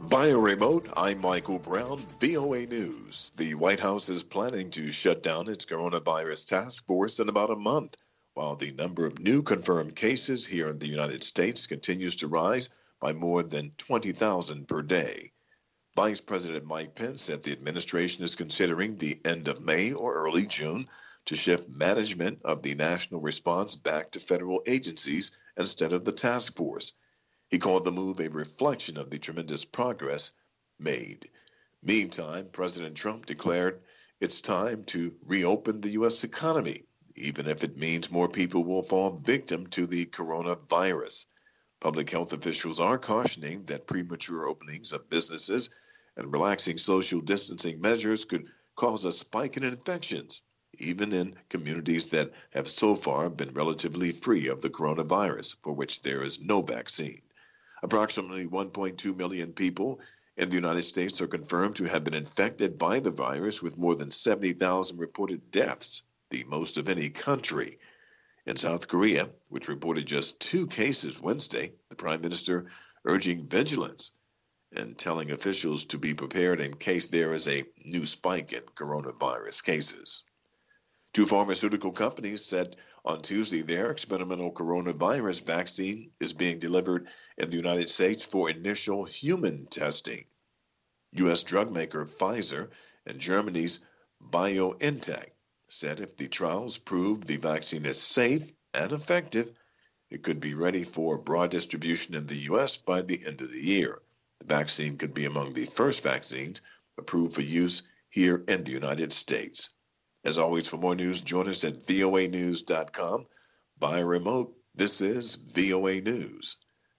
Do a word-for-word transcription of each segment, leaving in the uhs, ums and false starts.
Via remote, I'm Michael Brown, V O A News. The White House is planning to shut down its coronavirus task force in about a month, while the number of new confirmed cases here in the United States continues to rise by more than twenty thousand per day. Vice President Mike Pence said the administration is considering the end of May or early June to shift management of the national response back to federal agencies instead of the task force. He called the move a reflection of the tremendous progress made. Meantime, President Trump declared it's time to reopen the U S economy, even if it means more people will fall victim to the coronavirus. Public health officials are cautioning that premature openings of businesses and relaxing social distancing measures could cause a spike in infections, even in communities that have so far been relatively free of the coronavirus, for which there is no vaccine. Approximately one point two million people in the United States are confirmed to have been infected by the virus, with more than seventy thousand reported deaths, the most of any country. In South Korea, which reported just two cases Wednesday, the prime minister urging vigilance and telling officials to be prepared in case there is a new spike in coronavirus cases. Two pharmaceutical companies said on Tuesday their experimental coronavirus vaccine is being delivered in the United States for initial human testing. U S drug maker Pfizer and Germany's BioNTech said if the trials prove the vaccine is safe and effective, it could be ready for broad distribution in the U S by the end of the year. The vaccine could be among the first vaccines approved for use here in the United States. As always, for more news, join us at V O A news dot com. By remote, this is V O A News.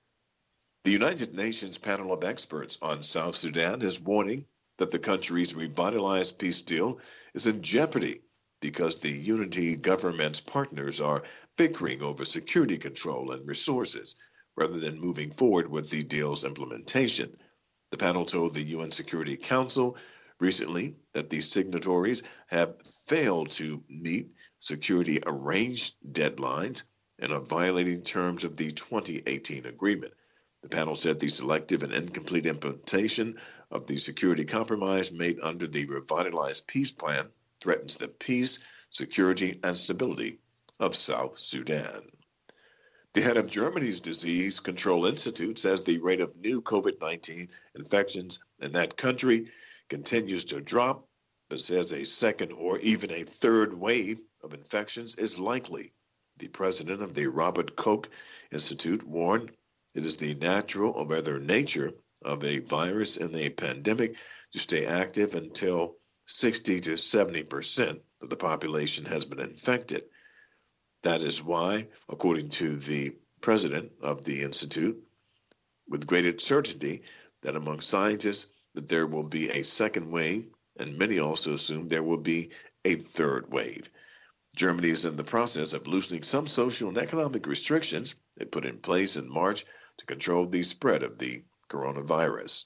The United Nations panel of experts on South Sudan is warning that the country's revitalized peace deal is in jeopardy because the unity government's partners are bickering over security control and resources rather than moving forward with the deal's implementation. The panel told the U N Security Council recently that the signatories have failed to meet security arranged deadlines and are violating terms of the twenty eighteen agreement. The panel said the selective and incomplete implementation of the security compromise made under the revitalized peace plan threatens the peace, security, and stability of South Sudan. The head of Germany's Disease Control Institute says the rate of new COVID nineteen infections in that country continues to drop, but says a second or even a third wave of infections is likely. The president of the Robert Koch Institute warned it is the natural or rather nature of a virus in a pandemic to stay active until sixty to seventy percent of the population has been infected. That is why, according to the president of the institute, with great certainty that among scientists that there will be a second wave, and many also assume there will be a third wave. Germany is in the process of loosening some social and economic restrictions it put in place in March to control the spread of the coronavirus.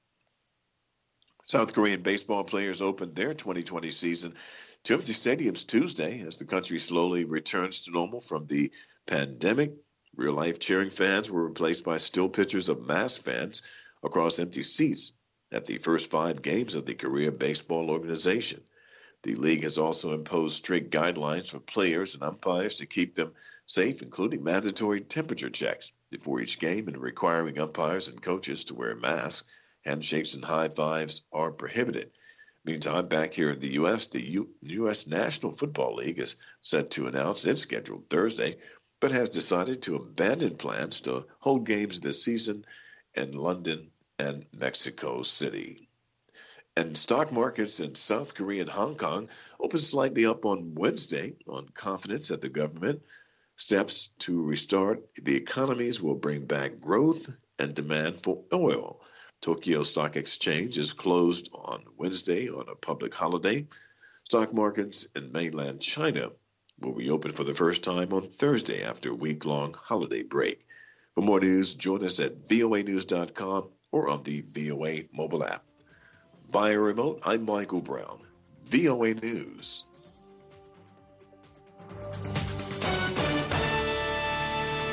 South Korean baseball players opened their twenty twenty season to empty stadiums Tuesday as the country slowly returns to normal from the pandemic. Real-life cheering fans were replaced by still pictures of masked fans across empty seats at the first five games of the Korea Baseball Organization. The league has also imposed strict guidelines for players and umpires to keep them safe, including mandatory temperature checks before each game and requiring umpires and coaches to wear masks. Handshakes and high fives are prohibited. Meantime, back here in the U S, the U- U S National Football League is set to announce its schedule Thursday, but has decided to abandon plans to hold games this season in London and Mexico City. And stock markets in South Korea and Hong Kong opened slightly up on Wednesday on confidence that the government steps to restart the economies will bring back growth and demand for oil. Tokyo Stock Exchange is closed on Wednesday on a public holiday. Stock markets in mainland China will reopen for the first time on Thursday after a week-long holiday break. For more news, join us at V O A news dot com or on the V O A mobile app. Via remote, I'm Michael Brown, V O A News.